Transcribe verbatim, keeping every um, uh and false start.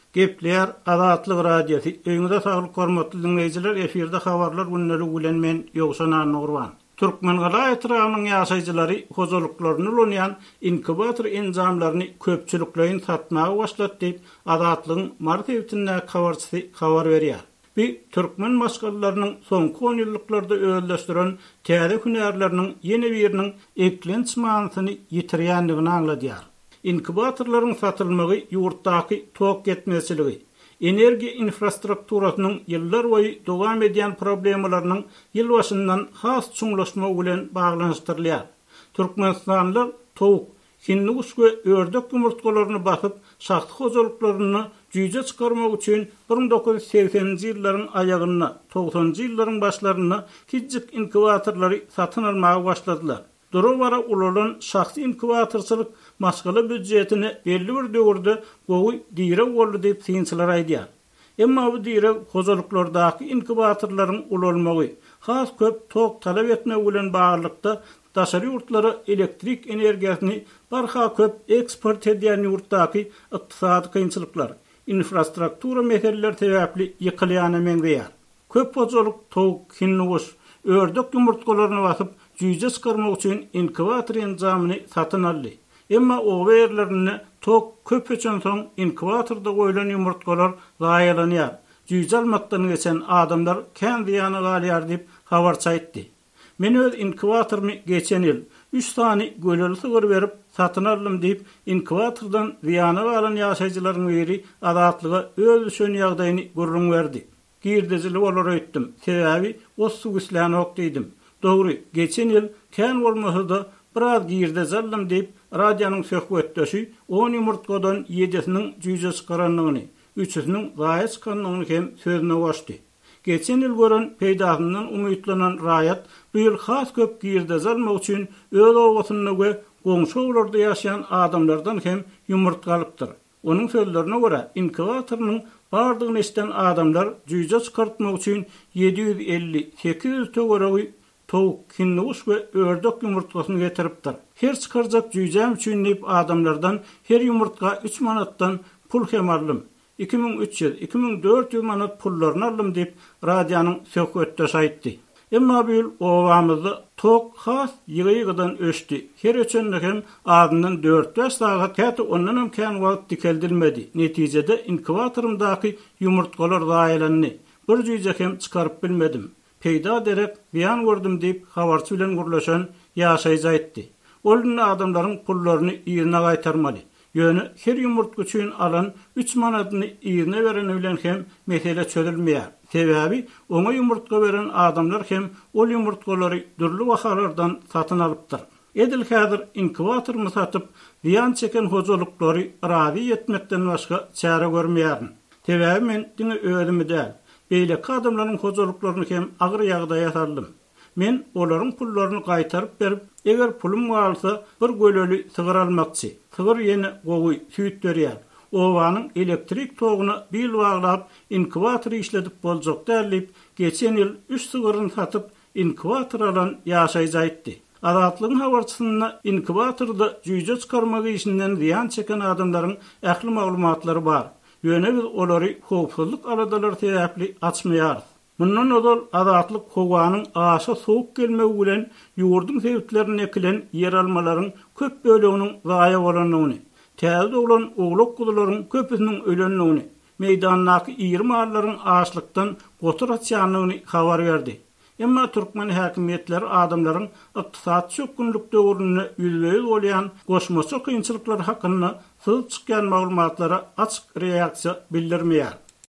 Gepler Azatlyk radiosi. Öňüňizde saglyk hormatly dinleýijiler, efirde habarlar günnäli bilen men Ýogsan Nurwan. Türkmen gala etrafynyň ýaşaýjylary hozalyklaryny ulanyň inkubator enzamlaryny köpçüliklerin satmagy başlatdy diýip Azatlygyň martewtinde habarçysy habar berýär. Bir Türkmen maşgallarynyň soňky on ýylliklarda öýleşdiren täze hünärleriniň ýene biriniň eklenç manysyny ýitirýändigini anladýar. İnkubatorlaryň satylmagy ýurtdaky tok getmeçiligi, energiýa infrastrukturasynyň ýyllar boýy dowam edýän problemlarynyň ýyl başyndan has çuňlaşma bilen baglanyşdyrylýar. Türkmenistanlylar towuk, hinnugus we ördek ýumurtkalaryny basyp, şahty hojalyklaryny jüýje çykarmak üçin bir ming dokuz ýüz seksenji ýyllaryň aýagyna, togsanjy ýyllaryň başlaryna kiçik inkubatorlary satyn almagy başladylar. Durowara ulanan şahsy inkubatorçylyk maşgala büdjetini belli bir döwürde gowy diýre boldy diýip synçylar aýdýar. Emma bu diýre hojalyklardaky inkubatorlaryň ulanmagy has köp tok talap etmek bilen baglykda daşary ýurtlara elektrik energiýasyny barha köp eksport edýän ýurtdaky ykdysady kynçylyklar, infrastruktura meseleleri sebäpli ýykylýany meňzeýär. Köp hojalyk towuk, hinnugus, ördek ýumurtkalaryny basyp jüýje çykarmak üçin inkubator enzamyny satyn aldy. Emma o berlerini tok köp üçün soň inkubatorda goýulan ýumurtkalar zaýalanýar. Jüýje almakdan geçen adamlar kän diýany galýar diýip habarçy aýtdy. Men öz inkubatorymy geçen ýyl üç sany göleli sygyr berip satyn aldym diýip inkubatordan ziýana galan ýaşaýjylaryň biri Azatlyga öz şön ýagdaýyny gurrun berdi. Girdejili bolar öýtdim. Sebäbi o suwyslan okdydim. Dogry, geçen ýyl kän bolmasa da biraz girde zallam diýip radionyň söhbetdeşi on ýumurtkadan ýedisiniň jüýje çykaranlygyny, üçüsiniň zaýa çykanlygyny hem sözüne başdy. Geçen ýyl gören peýdasyndan umytlanan raýat bu ýyl has köp girde zalmak üçin öz owasyna we goňşy owlarda ýaşaýan adamlardan hem ýumurtka alypdyr. Onuň sözlerine görä, inkubatorynyň bardygyny eşiten adamlar jüýje çykartmak üçin ýedi ýüz elli sekiz ýüz töwereği towuk, hinnugus we ördek ýumurtkasyny getiripdir. Her çykarjak jüýjem üçin diýip adamlardan her ýumurtka üç manatdan pul hem aldym. iki bin üç ýüz iki bin dört ýüz manat pullaryny aldym diýip radionyň söhbetdeşi aýtdy. Emma bu ýyl owamyzda tok has ýygydan öşdi. Her üçin hem adyndan dört beş sagat käte ondan hem kän wagt dikeldilmedi. Netijede inkubatorymdaky ýumurtkalar zaýalandy. Bir jüýje hem çykaryp bilmedim. Peýda derek beýan gördüm diýip habarçy bilen gurlaşan ýaşaýjy aýtdy. Olun adamlaryň pullaryny ýerine gaýtarmaly. Ýöne her ýumurtka üçin alan üç manatyny ýerine beren bilen hem mesele çözülmeýär. Sebäbi oňa ýumurtka beren adamlar hem ol ýumurtkalary dürli wahalardan satyn alypdyr. Edil häzir inkubator satyp ziýan çeken hojalyklary razy etmekden başga çare görmeýärin. Sebäbi men diňe özümi däl, beýle adamlaryň hojalyklaryny hem agyr ýagdaýa saldym. Men olaryň pullaryny gaýtaryp berip, eger pulum bolsa bir göleli sygyr almakçy. Sygyr ýene gowy süýt berýär. Owanyň elektrik togyny bil baglap inkubatory işledip boljak dälip, geçen ýyl üç sygyryny satyp inkubator alan ýaşaýjy aýtdy. Azatlygyň habarçysyna inkubatorda jüýje çykarmagy işinden ziýan çeken adamlaryň ähli maglumatlary bar. Ýöne biz olary howpsuzlyk aradalary sebäpli açmaýar. Mundan öňe Azatlyk howanyň aşa soğuk gelmegi bilen ýurdun sebäplerini ekilen ýer almalaryň köp böleginiň zaýa bolanyny, täze olan oglak gudalaryň köpüsiniň ölenligini, meýdandaky ýyr mallaryň açlykdan gotur atýanlygyny habar berdi. Emma Türkmen häkimetleri adamlaryň ykdysat çökünlük döwrüne ýüzbeýiz bolýan goşmasy kynçylyklar hakynda syz çykýan maglumatlara açyk reaksiýa bildirmeýär.